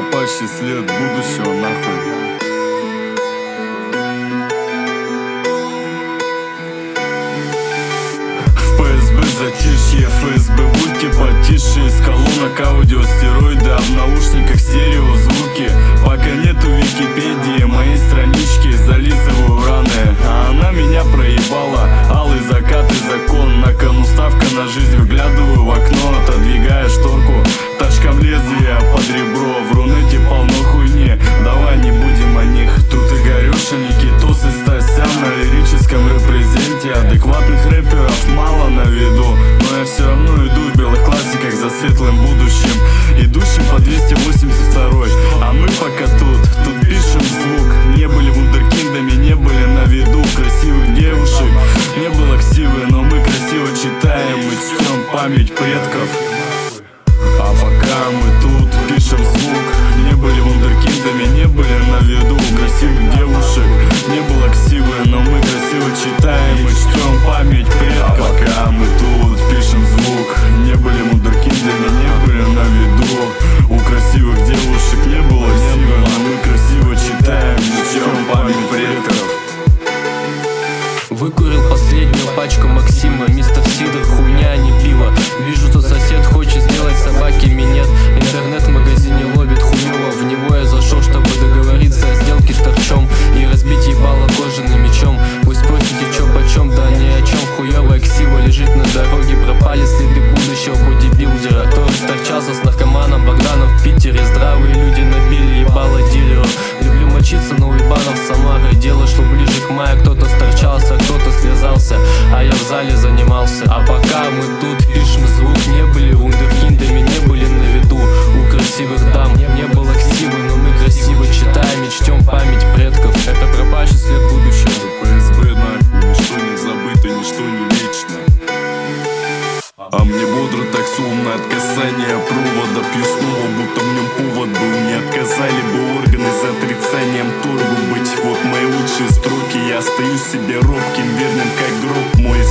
пропащий след будущего, нахуй. ФСБ затишье, ФСБ будьте потише. Из колонок аудиостероиды, а в наушниках стереозвуки. Пока нету Википедии, моей странички зализываю раны. А она меня проебала, алый закат и закон. На кону ставка на жизнь, выглядываю в окно, отодвигая шторку. Тачком лезвия под ребро, в Рунете полно хуйни. Давай не будем о них. Тут и Горюша, Никитос и Стасян на лирическом репрезенте. Адекватных рэперов мало на виду, но я все равно иду в белых классиках за светлым будущим, идущим по 282. А мы пока тут пишем звук. Не были вундеркиндами, не были на виду. Красивых девушек не было ксивы, но мы красиво читаем и чтем память предков. А пока мы тут пишем звук. Не были вундеркиндами, не были на виду. Красивых девушек не было ксивы, но мы красиво читаем и чтем память предков. А пока мы тут пишем звук. Не были вундеркиндами, не были на виду. У красивых девушек не было ксивы, но мы красиво читаем и чтем память предков. Выкурил последнюю пачку Максима. Мистер Сидор, хуйня, а не пиво. Вижу, что сосед хочет сделать собаке минет. Интернет в магазине ловит хуёво. В него я зашел, чтобы договориться о сделке с торчом и разбить ебало кожаным мечом. Вы спросите, чё почем, да ни о чем. Хуёвая ксива лежит на дороге. Пропали следы будущего бодибилдера, который сторчался с наркоманом Богданом в Питере. Здравые люди набили ебало дилеру. Люблю мочиться на уебанов Самары. Дело шло ближе к маю, кто-то сторчался, кто-то слезался, а я в зале занимался. А пока мы тут пишем звук. Не были вундеркиндами, не были на виду. У красивых дам не было ксивы, но мы красиво читаем и чтем память предков. Это пропащий след будущего. ФСБ, нахуй, ничто не забыто, ничто не вечно. А мне бодро так словно от касания провода. Пью снова, будто в нем повод был. Не отказали бы органы за отрицанием торгу быть. Вот мои лучшие строки. Я остаюсь себе робким, верным как гроб мой.